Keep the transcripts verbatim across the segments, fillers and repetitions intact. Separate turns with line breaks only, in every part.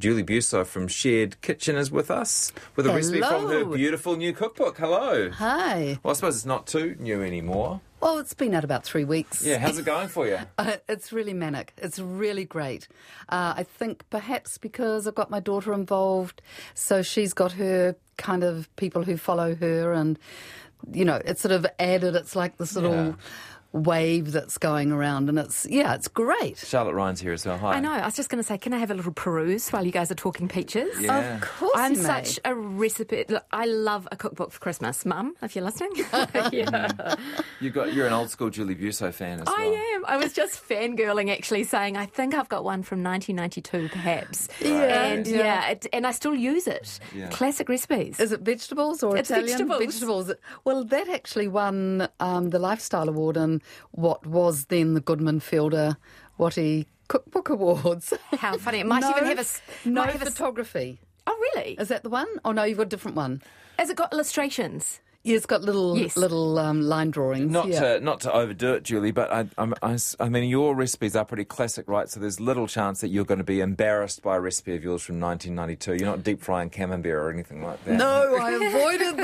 Julie Busso from Shared Kitchen is with us with a
Hello.
recipe from her beautiful new cookbook. Hello.
Hi.
Well, I suppose it's not too new anymore.
Well, it's been out about three weeks.
Yeah, how's it going for you?
Uh, it's really manic. It's really great. Uh, I think perhaps because I've got my daughter involved, so she's got her kind of people who follow her, and, you know, it's sort of added, it's like this little
Yeah.
wave that's going around, and it's, yeah, it's great.
Charlotte Ryan's here as well. Hi.
I know. I was just going to say, can I have a little peruse while you guys are talking peaches?
Yeah.
Of course
I'm
you may.
such a recipe. Look, I love a cookbook for Christmas, Mum. If you're listening, yeah.
You got you're an old school Julie Busso fan as well.
I am. I was just fangirling, actually, saying I think I've got one from nineteen ninety-two, perhaps.
Yeah,
and
yeah.
yeah, it, and I still use it.
Yeah.
Classic recipes.
Is it vegetables or
It's
Italian?
vegetables.
Well, that actually won um, the Lifestyle Award in what was then the Goodman Fielder Watty Cookbook Awards.
How funny! It might
no,
even have a s-
no
might have a s-
photography.
Oh, really?
Is that the one? Oh no, you've got a different one.
Has it got illustrations?
Yeah, it's got little
Yes.
little um, line drawings.
Not
yeah.
to not to overdo it, Julie, but I, I'm- I, s- I mean your recipes are pretty classic, right? So there's little chance that you're going to be embarrassed by a recipe of yours from nineteen ninety-two. You're not deep frying camembert or anything like that.
No, I avoided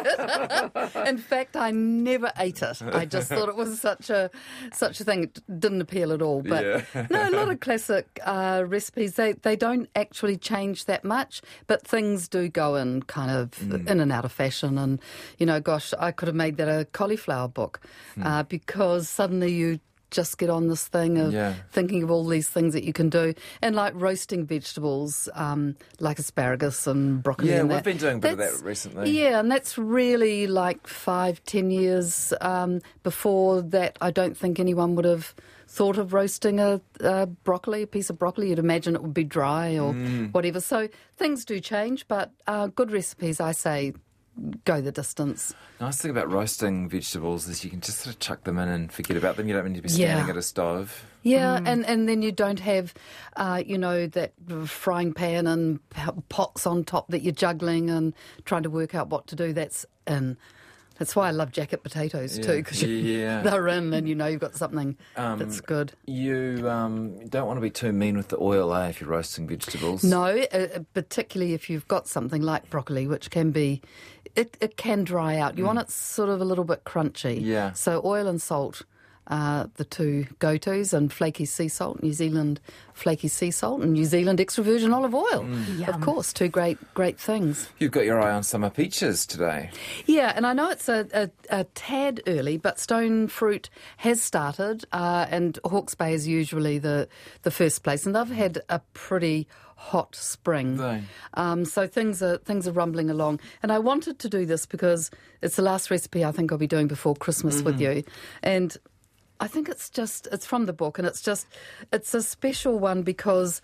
that. In fact, I never ate it. I just thought it was such a such a thing. It didn't appeal at all. But
Yeah.
no, a lot of classic uh, recipes. They they don't actually change that much, but things do go in kind of
Mm.
in and out of fashion. And you know, gosh, I could have made that a cauliflower book
Mm.
uh, because suddenly you just get on this thing of
Yeah.
thinking of all these things that you can do, and like roasting vegetables, um, like asparagus and broccoli.
Yeah,
and
we've
that.
been doing a bit of
That's-
that recently.
Yeah, and that's really like five, ten years um, before that. I don't think anyone would have thought of roasting a, a broccoli, a piece of broccoli. You'd imagine it would be dry or
Mm.
whatever. So things do change, but uh, good recipes, I say, go the distance.
Nice thing about roasting vegetables is you can just sort of chuck them in and forget about them. You don't need to be
Yeah.
standing at a stove.
Yeah, and, and then you don't have, uh, you know, that frying pan and p- pots on top that you're juggling and trying to work out what to do. That's in. That's why I love jacket potatoes
Yeah.
too, because
Yeah.
they're in and you know you've got something
Um,
that's good.
You um, don't want to be too mean with the oil, eh, if you're roasting vegetables.
No, uh, particularly if you've got something like broccoli, which can be, it, it can dry out. You want it sort of a little bit crunchy.
Yeah.
So oil and salt are the two go-tos, and flaky sea salt, New Zealand flaky sea salt, and New Zealand extra virgin olive oil. Of
Yum.
course, two great, great things.
You've got your eye on summer peaches today.
Yeah, and I know it's a, a, a tad early, but stone fruit has started, uh, and Hawke's Bay is usually the, the first place, and they've had a pretty hot spring.
They.
Um, so things are things are rumbling along, and I wanted to do this because it's the last recipe I think I'll be doing before Christmas with you, and I think it's just, it's from the book, and it's just, it's a special one because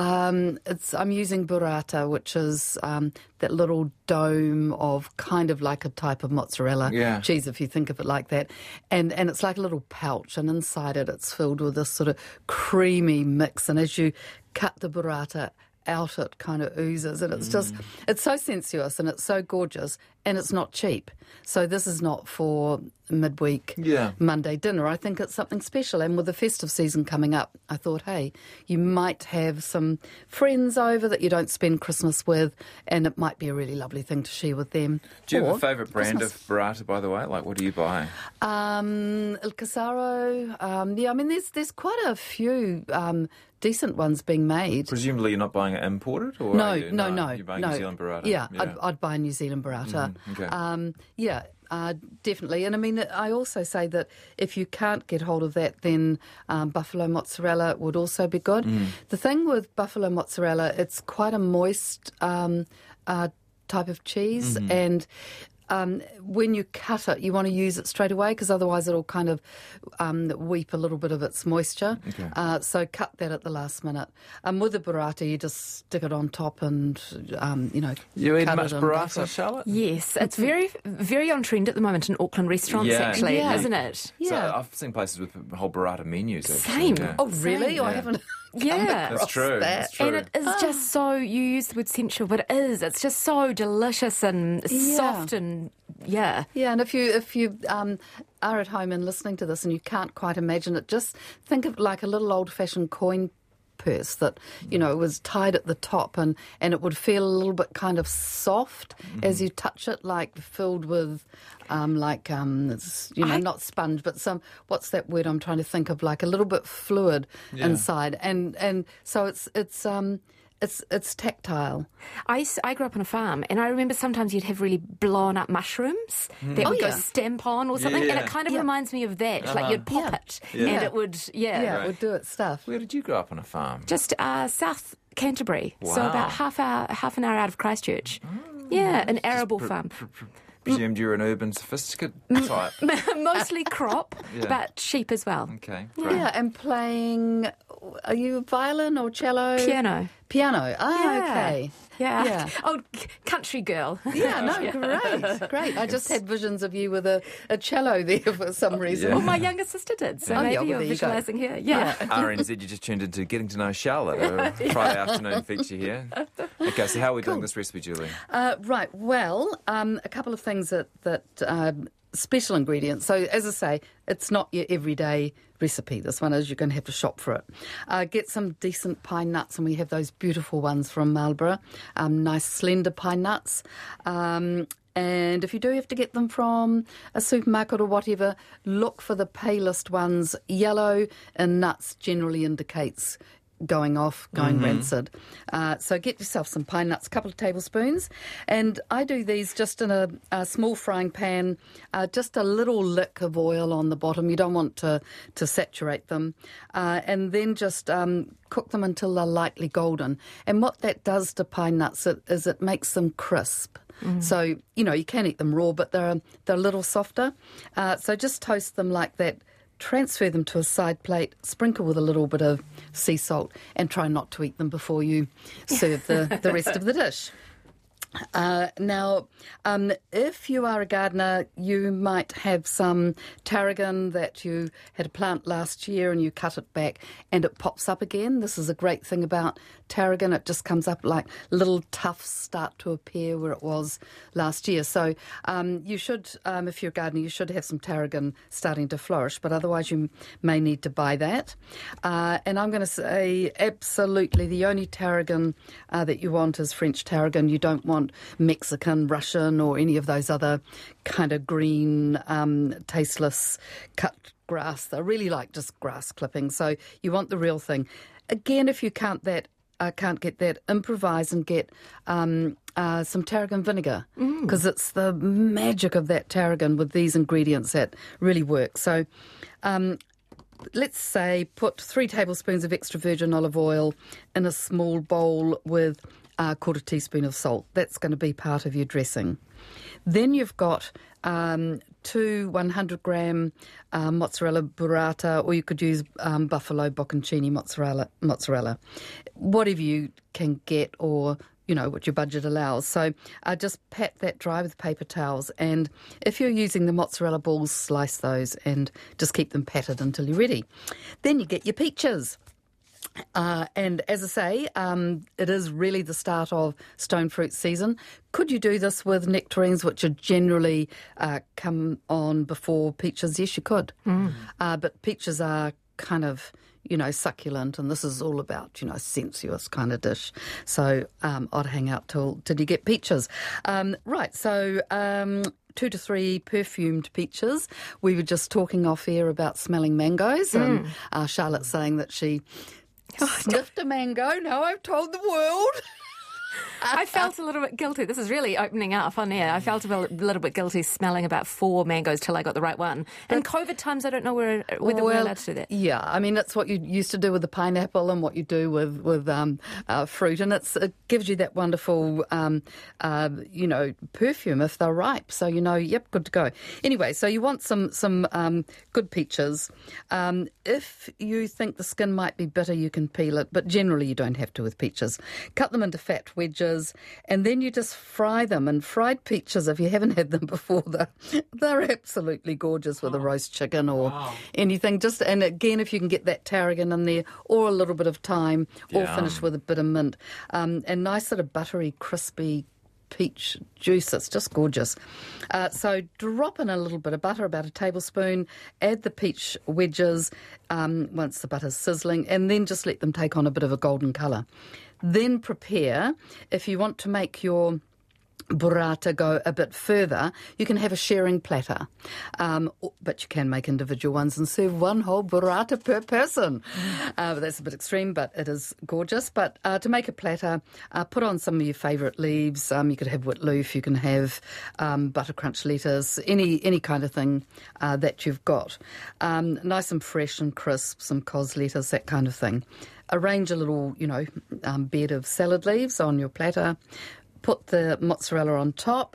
um, it's I'm using burrata, which is um, that little dome of kind of like a type of mozzarella
Yeah.
cheese, if you think of it like that. And, and it's like a little pouch, and inside it, it's filled with this sort of creamy mix. And as you cut the burrata out, it kind of oozes, and it's just, it's so sensuous and it's so gorgeous, and it's not cheap. So this is not for midweek
Yeah.
Monday dinner. I think it's something special, and with the festive season coming up, I thought, hey, you might have some friends over that you don't spend Christmas with, and it might be a really lovely thing to share with them.
Do you have
Or
a favourite brand
Christmas.
of burrata, by the way? Like, what do you buy?
Um, El Casaro. Um, yeah, I mean, there's there's quite a few um, decent ones being made.
Presumably you're not buying it imported? Or
No,
are you?
no, no,
You're buying
no.
New Zealand burrata?
Yeah, I'd, I'd buy a New Zealand burrata.
Mhm, okay.
Um, yeah, uh, definitely. And I mean, I also say that if you can't get hold of that, then um, buffalo mozzarella would also be good.
Mm.
The thing with buffalo mozzarella, it's quite a moist um, uh, type of cheese,
Mm-hmm.
and um, when you cut it, you want to use it straight away because otherwise it'll kind of um, weep a little bit of its moisture.
Okay.
Uh, so cut that at the last minute. Um, with the burrata, you just stick it on top and, um, you know,
You eat
cut
much
it in butter.
burrata, Charlotte?
Yes, it's very, very on trend at the moment in Auckland restaurants,
Yeah.
actually,
Yeah.
isn't it?
So
Yeah.
I've seen places with whole burrata menus. Actually.
Same.
Yeah.
Oh, really?
Same.
I
Yeah.
haven't come
Yeah.
across
That's true.
that.
That's true.
And it is just so, you use the word sensual, but it is. It's just so delicious and
Yeah.
soft and, yeah.
Yeah, and if you if you um, are at home and listening to this and you can't quite imagine it, just think of it like a little old-fashioned coin purse that, you know, was tied at the top and, and it would feel a little bit kind of soft mm-hmm. as you touch it, like filled with, um, like, um, it's, you know,
I...
not sponge, but some, what's that word I'm trying to think of, like a little bit fluid yeah. inside. And, and so it's, it's, um, It's it's tactile.
I, used, I grew up on a farm, and I remember sometimes you'd have really blown up mushrooms mm. that
oh,
would
yeah.
go stamp on or something,
yeah.
and it kind of
yeah.
reminds me of that. Uh-huh. Like you'd pop
yeah.
it,
yeah.
and it would, yeah.
Yeah,
right.
it would do its stuff.
Where did you grow up on a farm?
Just uh, South Canterbury,
Wow.
so about half hour, half an hour out of Christchurch. Oh, yeah, an arable
pr-
farm.
Pr- pr- presumed you're an urban, sophisticated type.
Mostly crop,
yeah.
but sheep as well.
Okay, great.
Yeah, and playing, are you violin or cello?
Piano.
Piano. Ah,
Yeah.
okay.
Yeah.
Yeah.
Oh, c- country girl.
Yeah, no, great, great. I just had visions of you with a, a cello there for some reason.
Yeah.
Well, my younger sister did, so
Oh, yeah,
maybe
well,
you're
there you go.
visualising here. Yeah.
R N Z, you just tuned into Getting to Know Charlotte, a Friday afternoon feature here. Okay, so how are we doing this recipe, Julie?
Uh, right, well, um, a couple of things that, that um, special ingredients. So, as I say, it's not your everyday recipe. This one is, you're going to have to shop for it. Uh, get some decent pine nuts, and we have those beautiful ones from Marlborough, um, nice slender pine nuts. Um, and if you do have to get them from a supermarket or whatever, look for the palest ones. Yellow in nuts generally indicates going off, going
mm-hmm.
rancid. Uh, so get yourself some pine nuts, a couple of tablespoons. And I do these just in a, a small frying pan, uh, just a little lick of oil on the bottom. You don't want to, to saturate them. Uh, and then just um, cook them until they're lightly golden. And what that does to pine nuts is it makes them crisp. Mm. So, you know, you can eat them raw, but they're, they're a little softer. Uh, so just toast them like that. Transfer them to a side plate, sprinkle with a little bit of sea salt, and try not to eat them before you serve the, the rest of the dish. Uh, now, um, if you are a gardener, you might have some tarragon that you had a plant last year and you cut it back and it pops up again. This is a great thing about tarragon. It just comes up like little tufts start to appear where it was last year. So um, you should, um, if you're a gardener, you should have some tarragon starting to flourish, but otherwise you may need to buy that. Uh, and I'm going to say absolutely the only tarragon uh, that you want is French tarragon. You don't want Mexican, Russian, or any of those other kind of green, um, tasteless cut grass. They're really like just grass clippings. So you want the real thing. Again, if you can't that uh, can't get that, improvise and get um, uh, some tarragon vinegar, because mm. it's the magic of that tarragon with these ingredients that really works. So um, let's say put three tablespoons of extra virgin olive oil in a small bowl with a quarter teaspoon of salt. That's going to be part of your dressing. Then you've got um, two one hundred gram uh, mozzarella burrata, or you could use um, buffalo bocconcini mozzarella, mozzarella, whatever you can get, or you know what your budget allows. So uh, just pat that dry with paper towels, and if you're using the mozzarella balls, slice those and just keep them patted until you're ready. Then you get your peaches. Uh, and as I say, um, it is really the start of stone fruit season. Could you do this with nectarines, which are generally uh, come on before peaches? Yes, you could. Mm. Uh, but peaches are kind of, you know, succulent, and this is all about, you know, sensuous kind of dish. So um, I'd hang out till, till you get peaches. Um, right, so... Um, two to three perfumed peaches. We were just talking off air about smelling mangoes, mm. and uh, Charlotte saying that she sniffed a mango. Now I've told the world.
I felt a little bit guilty. This is really opening up on air. I felt a little bit guilty smelling about four mangoes till I got the right one. And COVID times, I don't know where, whether
well,
we're allowed to do that.
Yeah, I mean, that's what you used to do with the pineapple and what you do with, with um, uh, fruit. And it's, it gives you that wonderful, um, uh, you know, perfume if they're ripe. So, you know, yep, good to go. Anyway, so you want some, some um, good peaches. Um, if you think the skin might be bitter, you can peel it. But generally, you don't have to with peaches. Cut them into fat wedges, and then you just fry them. And fried peaches, if you haven't had them before, they're, they're absolutely gorgeous with oh. a roast chicken or wow. anything. Just and again, if you can get that tarragon in there, or a little bit of thyme, yeah. or finish with a bit of mint, um, and nice sort of buttery, crispy, peach juice. It's just gorgeous. Uh, so drop in a little bit of butter, about a tablespoon, add the peach wedges um, once the butter's sizzling, and then just let them take on a bit of a golden colour. Then prepare, if you want to make your burrata go a bit further, you can have a sharing platter, um, but you can make individual ones and serve one whole burrata per person. Uh, but that's a bit extreme, but it is gorgeous. But uh, to make a platter, uh, put on some of your favourite leaves. Um, you could have witloof, you can have um, butter crunch lettuce, any any kind of thing uh, that you've got. Um, nice and fresh and crisp, some cos lettuce, that kind of thing. Arrange a little, you know, um, bed of salad leaves on your platter. Put the mozzarella on top,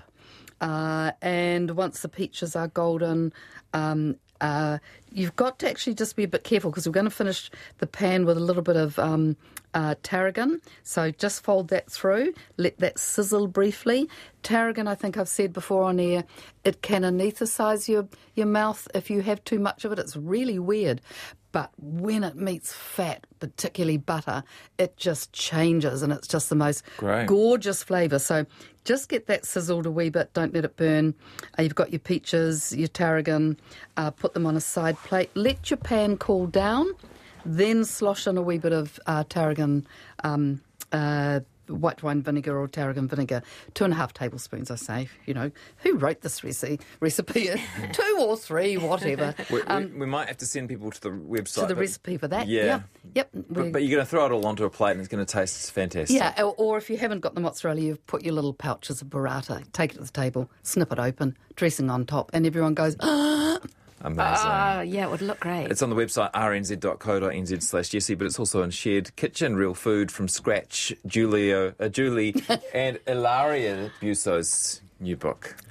uh, and once the peaches are golden, um, uh, you've got to actually just be a bit careful because we're going to finish the pan with a little bit of um, uh, tarragon. So just fold that through, let that sizzle briefly. Tarragon, I think I've said before on air, it can anaesthetise your, your mouth if you have too much of it. It's really weird. But when it meets fat, particularly butter, it just changes and it's just the most
Great.
gorgeous flavour. So just get that sizzled a wee bit. Don't let it burn. Uh, you've got your peaches, your tarragon. Uh, put them on a side plate. Let your pan cool down. Then slosh in a wee bit of uh, tarragon um, uh white wine vinegar or tarragon vinegar, two and a half tablespoons, I say. You know, who wrote this recipe? Recipe, two or three, whatever.
We,
um,
we, we might have to send people to the website.
to the
but,
recipe for that.
Yeah.
Yep. yep.
But, but you're going to throw it all onto a plate and it's going to taste fantastic.
Yeah, or, or if you haven't got the mozzarella, you've put your little pouches of burrata, take it to the table, snip it open, dressing on top, and everyone goes, ah!
Amazing.
Ah, yeah, it would look great.
It's on the website r n z dot co dot n z slash Jessie, but it's also in Shared Kitchen, Real Food from Scratch, Julio, uh, Julie and Ilaria Buso's new book.